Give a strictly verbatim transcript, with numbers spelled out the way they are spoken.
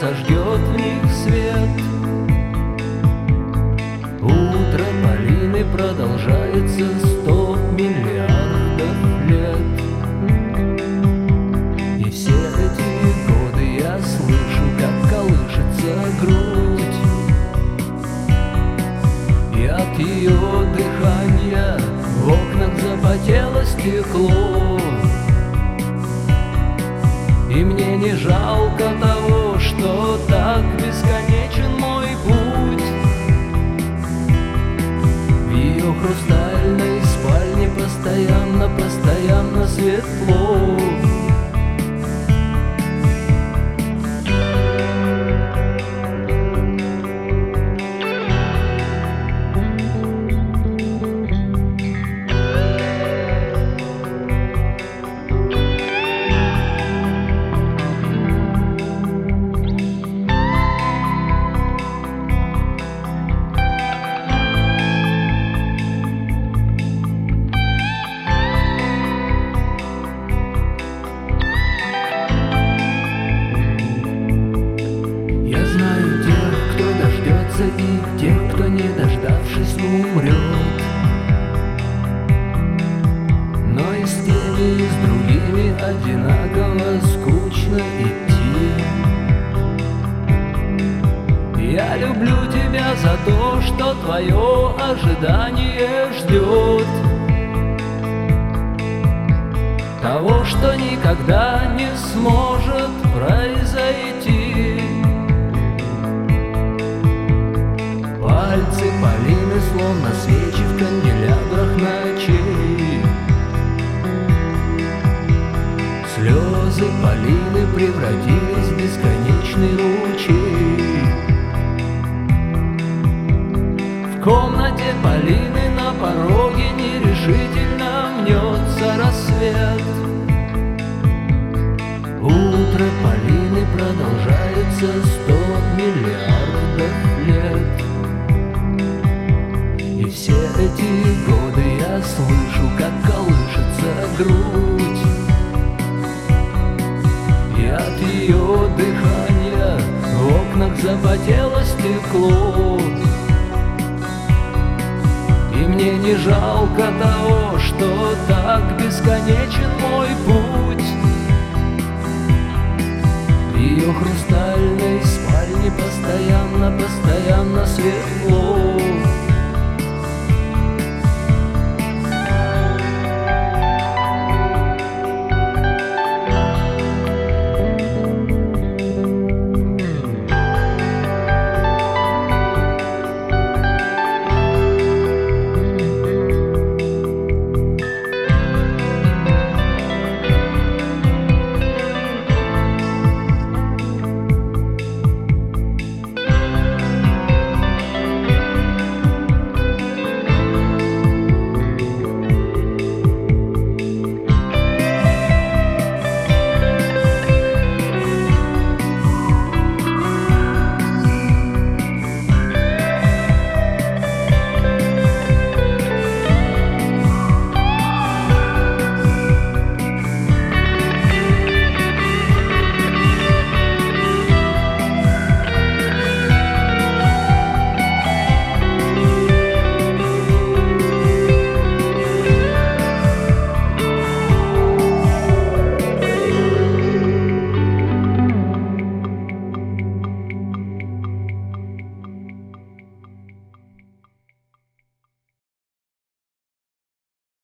зажгет в них свет. Утро Полины продолжается сто миллиардов лет. И все эти годы я слышу, как колышется грудь, и от ее дыхания в окнах запотело стекло. И мне не жалко того, что так бесконечен мой путь. В ее хрустальной спальне постоянно, постоянно светло. И тех, кто, не дождавшись, умрет. Но и с теми, и с другими одинаково скучно идти. Я люблю тебя за то, что твое ожидание ждет того, что никогда не сможет произойти. Пальцы Полины, словно свечи в канделябрах ночей. Слезы Полины превратились в бесконечный ручей. В комнате Полины на пороге нерешительно мнется рассвет. Утро Полины продолжается сто миллиардов лет. И все эти годы я слышу, как колышется грудь, и от ее дыхания в окнах запотело стекло. И мне не жалко того, что так бесконечен мой путь. В ее хрустальной спальне постоянно, постоянно светло.